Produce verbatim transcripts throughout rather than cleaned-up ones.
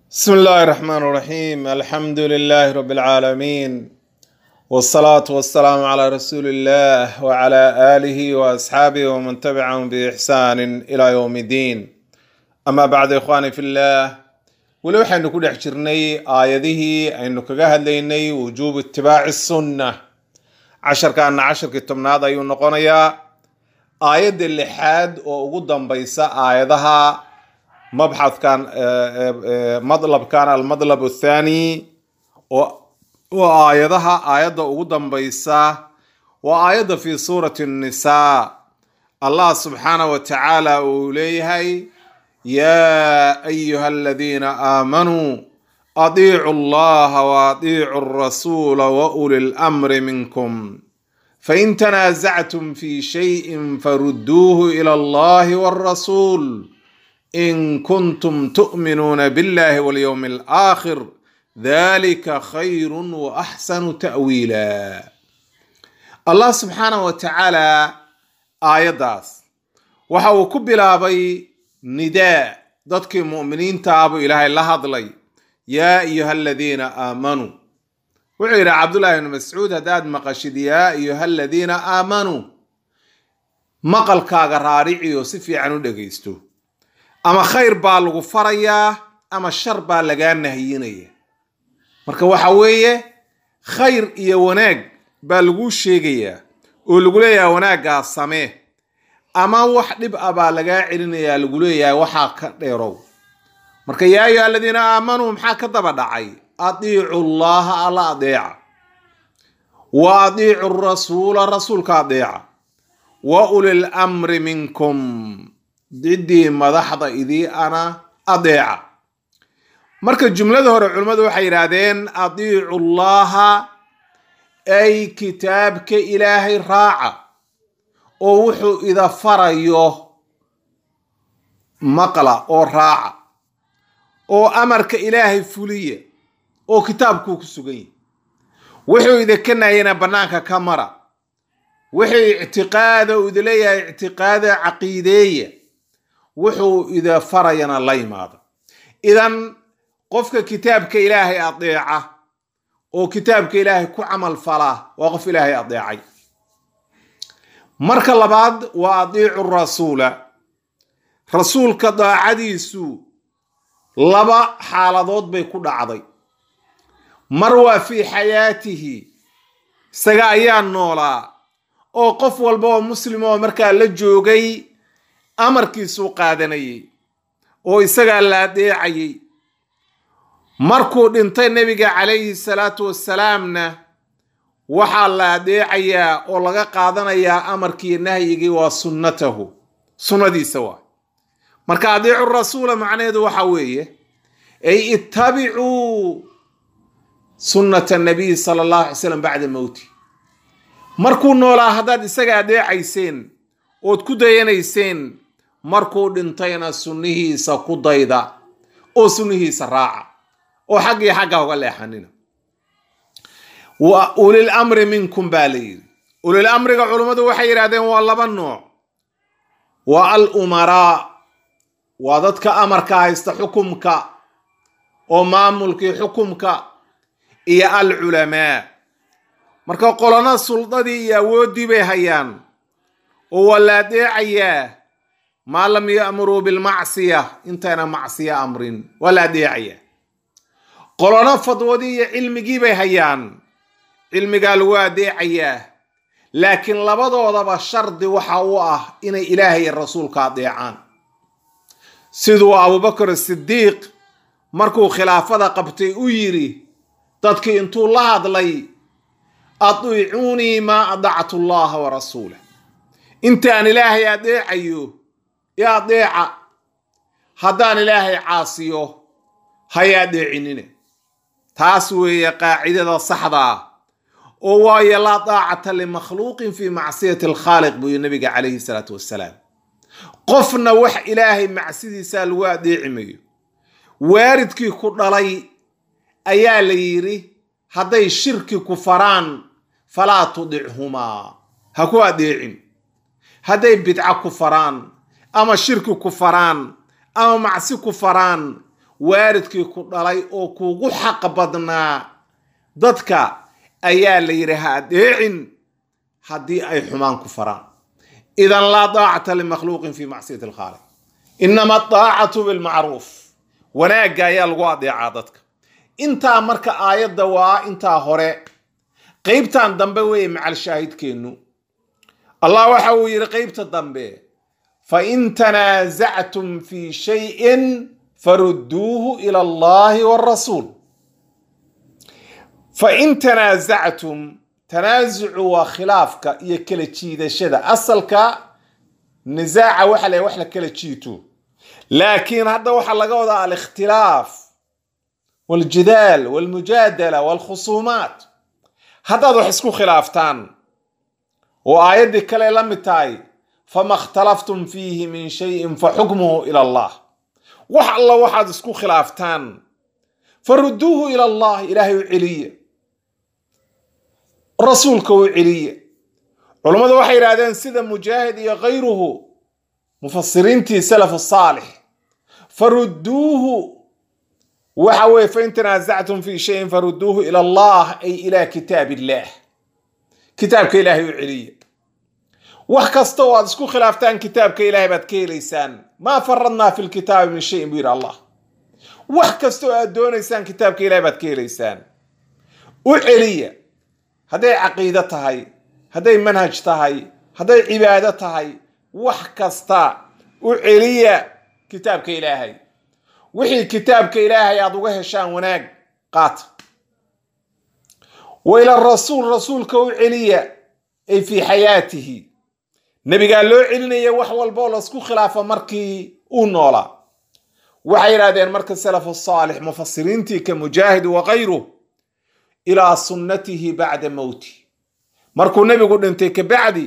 بسم الله الرحمن الرحيم الحمد لله رب العالمين والصلاة والسلام على رسول الله وعلى آله وأصحابه ومن تبعهم بإحسان إلى يوم الدين أما بعد إخواني في الله ولو حين نكون احجرني آياته أن كجهد ليني وجوب اتباع السنة عشر كان عشر كتبنا هذا ينقونيا آيات اللحاد وقدام بيسا آياتها مبحث كان مطلب كان المطلب الثاني وآياتها آيات قدام بيسا وآيات في سورة النساء الله سبحانه وتعالى أوليهي يا أيها الذين آمنوا أطيعوا الله وأطيعوا الرسول وأولي الأمر منكم فإن تنازعتم في شيء فردوه إلى الله والرسول إن كنتم تؤمنون بالله واليوم الآخر ذلك خير وأحسن تأويلا. الله سبحانه وتعالى آيات وحاو كبلا بي نداء ضدك مؤمنين تابوا إلهي الله هضلي يا أيها الذين آمنوا وعير عبد الله بن مسعود هداد مقاشد يا أيها الذين آمنوا مقل كاغراري يوسفي عنو دقيستو أما خير بالغو فريا أما شر بالغان نهيينيه marka waxa weeye khayr iyo wanaag baa lagu sheegaya oo lagu leeyahay wanaaga samee ama wax dhib ah baa laga celinaya lagu leeyahay waxa ka dheerow marka yaa ayu alladina aamanu maxaa ka daba dhacay atiicu allah ala adeeca wa atiicu ar-rasul rasuulka adeeca wa ulil amri minkum didi madaxda idii ana adeeca marka jumlada hore culimadu waxay yiraahdeen atiicu allah ay kitaabka ilaahay raaca oo wuxuu ida farayo maqla oo raaca oo amarka ilaahay fuliye oo kitaabku ku sugan yahay wuxuu ida kanayna banaanka ka mara wixii i'tiqaada uu leeyahay i'tiqaada aqiideeye wuxuu ida farayana la yimaado idan qofka kitaabka ilaahay adeeca oo kitaabka ilaahay ku amal fala waa qof ilaahay adeecay marka labaad waa adeecu rasuula rasuulka daacadiisu laba xaaladood bay ku dhacday mar waa fi xayaatihi isaga ayaa noolaa oo qof walba oo muslim oo markaa la joogay amarkiisu qaadanayay oo isaga la adeecayay markuu dhintay nabiga calayhi salaatu wassalaamna waxa la adeecayaa oo laga qaadanayaa amarkii nahyigii waa sunnatahu sunnadiisa waa marka adeecu rasuula macnaheedu waxa weeye ay ittabi'u sunnata nabii sallallahu alayhi wasallam ba'da mawti markuu noolaa hadaad isaga adeecayseen ood ku dayanayseen markuu dhintayna sunnihiisa ku dayda oo sunnihiisa raaca oo xaqii xaqa uga leexanina wa ulil amri minkum balir ulil amriga culimadu waxay yiraahdeen waa laba nooc wa al umara wa dadka amarka haysta xukumka oo maamulkii xukumka iyo al ulama marka qolana suldadii iyo awoodii bay hayaan oo walaadeecaya ma lam ya'muru bil ma'siyah intana ma'siya amrin walaadeecaya qolana fadwadii iyo cilmigii bay hayaan cilmiga lagu adeecaya laakiin labadoodaba shardi waxa uu ah inay ilaahay iyo rasuulka adeecaan sidoo Abu Bakr as-Siddiq markuu khilaafada qabtay u yiri dadkii intuu la hadlay atii'uni ma ada'tu Allah wa rasuulahu intaan ilaahay adeecayo ya adeeca haddaan ilaahay caasiyo haya adeecinina taas weeye qaacidada saxda oo waayo la taa'ata li makhluuqin fi ma'siyati al-khaliq bu nabiga calayhi salatu wassalaam qofna wax ilaahay macsidiisa lagu adeecimayo waaridkii ku dhalay ayaa la yiri haday shirki ku faraan fala tudihuma ha ku adeecin haday bid'a ku faraan ama shirki ku faraan ama macsi ku faraan waaridkii ku dhalay oo kuugu xaq badnaa dadka ayaa la yidhi ha adeecin haddii ay xumaan ku faraan idan laa daacata limakhluuqin fi macsiyati alkhaaliq inama adaacatu bilmacruuf wanaagga ayaa lagu adeecaa dadka intaa marka aayadda waa intaa hore qaybtan dambe weeye macal shaahidkeennu allah waxa uu yidhi qaybta dambe fain tanaasactum fi shayin farudduuhu ila allahi warasuul fain tanaasactum tanaasucu waa khilaafka iyo kala jiidashada asalka nisaaca waxa la wax la kala jiito laakiin hadda waxaa laga wadaa alikhtilaaf waljidaal walmujaadala walkhusuumaat haddaad wax isku khilaaftaan oo aayaddii kale la mid tahay fama ikhtalaftum fiihi min shayin faxukmuhu ila allah wax alla waxaad isku khilaaftaan farudduuhu ila allah ilaahay u celiya rasuulka u celiya culammadu waxay yidhahdeen sida mujaahid iyo kayruhu mufasiriintii salaf saalix farudduuhu waxa weye fain tanaasactum fi shayin farudduuhu ila allah ay ila kitaab illah kitaabka ilaahay u celiya wax kasta oo aad isku khilaaftaan kitaabka ilaahay baad ka helaysaan maa faradnaa fi lkitaabi min shayin buu yidhi allah wax kasta oo aad doonaysaan kitaabka ilaahay baad ka helaysaan u celiya hadday caqiido tahay hadday manhaj tahay hadday cibaado tahay wax kasta u celiya kitaabka ilaahay wixii kitaabka ilaahay aad uga heshaan wanaag qaata wa ila rasuul rasuulka u celiya ay fii xayaatihi nabigaa loo celinaya wax walboo laisku khilaafo markii uu noolaa waxay yidhahdeen marka salafu saalix mufasiriintii ka mujaahid wa kayruh ilaa sunnatihi bacda mowti markuu nebigu dhintay kabacdi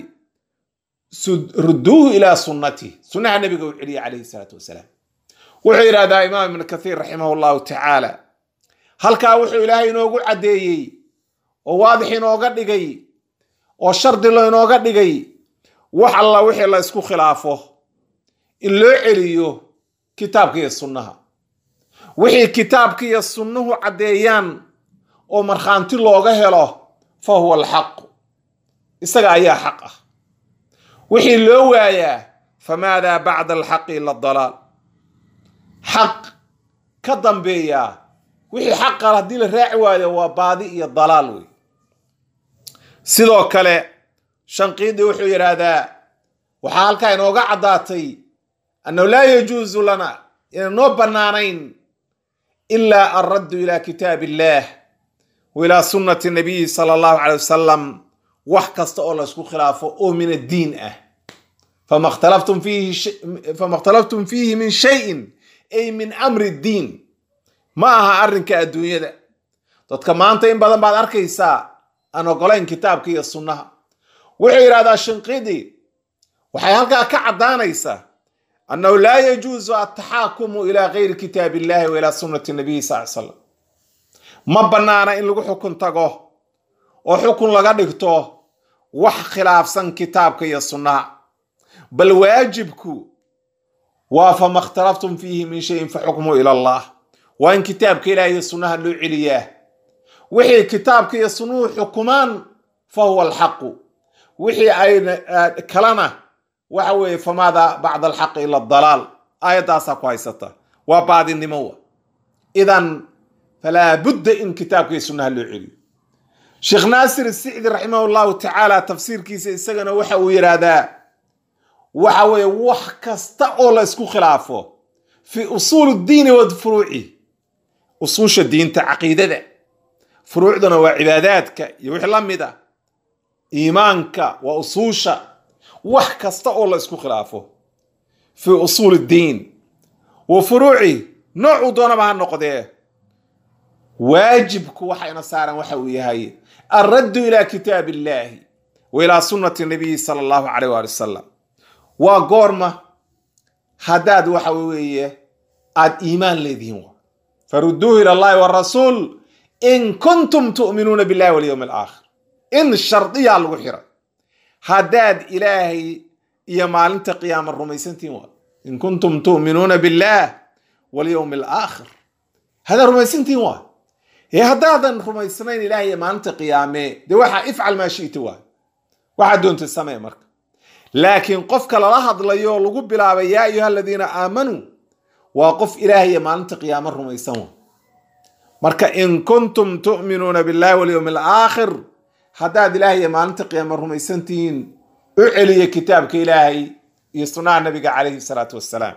rudduuhu ilaa sunnatihi sunnaha nebiga u celiya calayhi salaatu wasalaam wuxuu yidhahdaa imaam ibn kathiir raximahu llahu tacaala halkaa wuxuu ilaahay inoogu caddeeyey oo waadix inooga dhigay oo shardi lo inooga dhigay wax alla wixii la isku khilaafo in loo celiyo kitaabka iyo sunnaha wixii kitaabka iyo sunnuhu caddeeyaan oo markhaanti looga helo fa huwa alxaqu isaga ayaa xaq ah wixii loo waayaa famaadaa bacda alxaqi ila dalaal xaq ka dambeeyaa wixii xaqa haddii la raaci waayo waa baadi iyo dalaal wey sidoo kale shanqiidi wuxuu yidhaahdaa waxaa halkaa inooga caddaatay annahu laa yajuusu lana inaan noo bannaanayn ilaa alraddu ilaa kitaab illaah wa ilaa sunnati nabiyi sala allahu calay wasalam wax kasta oo la isku khilaafo oo min addiin ah fama ikhtalaftum fiihi fama ikhtalaftum fiihi min shayin ay min amri ddiin ma aha arrinka adduunyada dadka maanta in badan baad arkaysaa aan ogolayn kitaabka iyo sunnaha wuxuu yidhahdaa shinqidi waxay halkaa ka caddaanaysaa annahu laa yajuusu altaxaakumu ilaa gayri kitaab illahi wa ilaa sunnati nabiyi sal ly slam ma bannaana in lagu xukun tago oo xukun laga dhigto wax khilaafsan kitaabka iyo sunnaha bal waajibku waa fama ikhtalaftum fiihi min shayin faxukmuhu ila allah waa in kitaabka ilaah iyo sunnaha loo celiyaa wixii kitaabka iyo sunnuhu xukumaan fa huwa alxaqu wixii ay kalena waxa weeye famaada bacda alxaqi ila dalaal aayaddaasaa ku haysata waa baadinimo idan falaa budda in kitaabka iyo sunnaha loo celiyo sheekh naasir isicdi raximahu llahu tacaala tafsiirkiisa isagana waxa uu yidhaahdaa waxa weeye wax kasta oo la isku khilaafo fi usuul ddiini wa furuuci usuusha diinta caqiidada furuucduna waa cibaadaadka iyo wixii la mid ah iimaanka waa usuusha wax kasta oo la isku khilaafo fi usuul ddiin wa furuuci noocuu doonaba ha noqdee waajibku waxayna saaran waxa uu yahay alraddu ilaa kitaab illaahi wa ilaa sunnati nabiyi sala allahu calayh waali wasalam waa goorma haddaad waxa weeye aad iimaan leedihiin farudduuhu ila allahi warasuul in kuntum tu'minuuna billahi walyawmi alaakhir in shardiyaa lagu xiray haddaad ilaahay iyo maalinta qiyaama rumaysantihiin waa in kuntum tu'minuuna billah walyawmi alaakhir هذا رميسنتين وا هي هذا رميسنين إلهي ما أنت قيامه دي واحد افعل ما شئت وا واحد دون السماء مرك لكن قفك للاحظ ليو لقب بلا يا أيها الذين آمنوا وقف إلهي ما أنت قيام الرميسون مرك إن كنتم تؤمنون بالله واليوم الآخر هذا إلهي ما أنت قيام الرميسنتين أعلي كتابك إلهي يصنع النبي عليه الصلاة والسلام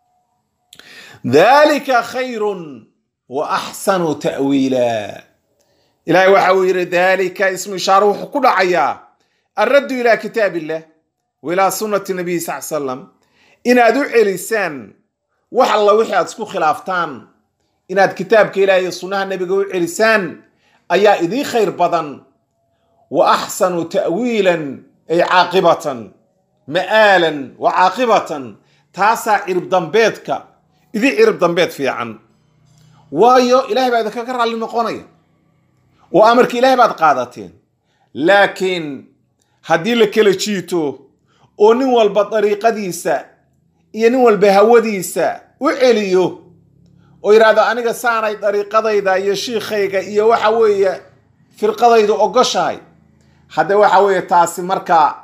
ذلك خير وأحسن تأويلا إلهي وحوير ذلك اسم إشارة كل عيا الرد إلى كتاب الله وإلى سنة النبي صلى الله عليه وسلم إن أدعي لسان وح الله وحي أتسكو خلافتان إن أد كتابك إلهي صنع النبي قوي لسان أيا إذي خير بدن وأحسن تأويلا أي عاقبة مآلا وعاقبة تاسع عرب دنبيتك إذي عرب دنبيت في عن وايو إلهي بعد كرر على المقونية وأمرك إلهي بعد قادتين لكن هدي لك لشيتو ونوال بطريقة ديسا ينوال بهو ديسا وعليو ويرادو أنيقا ساناي طريقة ديدا يشيخيقا إيا وحاوية فرقة ديدو أقشاي هذا وحاوية تاسي مركا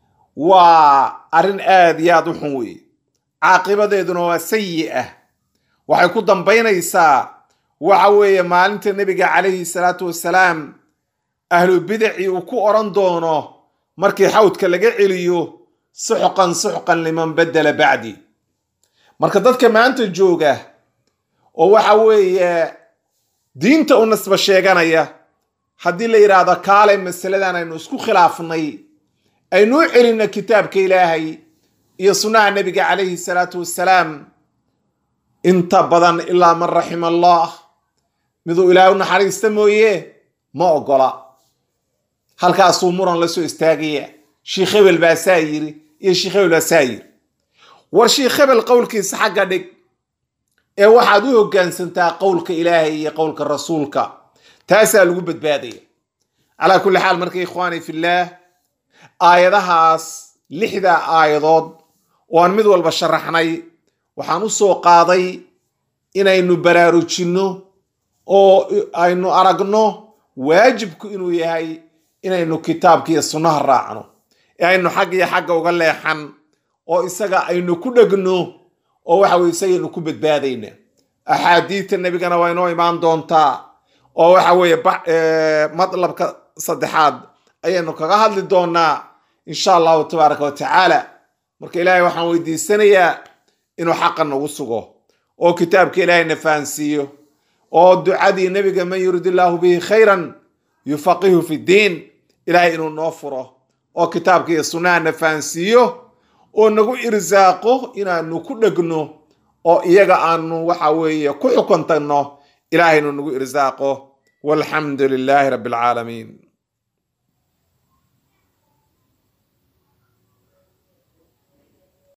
وأرن آد يادو حوي عاقبة ديدو سيئة waxay ku dambaynaysaa waxa weeye maalinta nabiga calayhi salaatu wasalaam ahlu bidci uu ku oran doono markii xawdka laga celiyo suxqan suxqan liman badala ba'di marka dadka maanta jooga oo waxa weeye diinta u nasba sheeganaya hadii la yiraahdo kaale masaladan aynu isku khilaafnay aynu celina kitaabka ilaahay iyo sunnada nabiga calayhi salaatu wasalaam انت بدن الا من رحم الله مدو الهي نحريسته مويه ما اوغلا halkaasuu muran la soo istaagay sheekh hebel baa saayiri iyo sheekh hebel baa saayir war sheekh hebel qowlkiisa xaga dhig ee waxaad u hoggaansantaa qowlka ilaahay iyo qowlka rasuulka taasaa lagu badbaadaya ala kulli xaal markay ikhwaani fillah aayadahaas lixda aayadood oo aan mid walba sharaxnay waxaan u soo qaaday inaynu baraarujino oo aynu aragno waajibku inuu yahay inaynu kitaabka iyo sunnaha raacno ee aynu xaq iyo xaq uga leexan oo isaga aynu ku dhagno oo waxa weey saynu ku badbaadayna axaadiita nabigana waa inoo imaan doontaa oo waxa weey madlabka saddexaad ayaynu kaga hadli doonaa insha Allah tabaaraka wa taala marka ilaahay waxaan weydiisanayaa inuu xaqan nagu sugo oo kitaabka ilaahay nafaansiyo oo ducadii nabiga man yuridillahu bihi khayran yufaqihu fi diin ilaahay inuu noo furo oo kitaabka iyo sunnada nafaansiyo oo nagu irsaaqo inaanu ku dhagno oo iyaga aanu waxa weeye ku xukuntano ilaahay inuu nagu irsaaqo walhamdulillahi rabbil alamin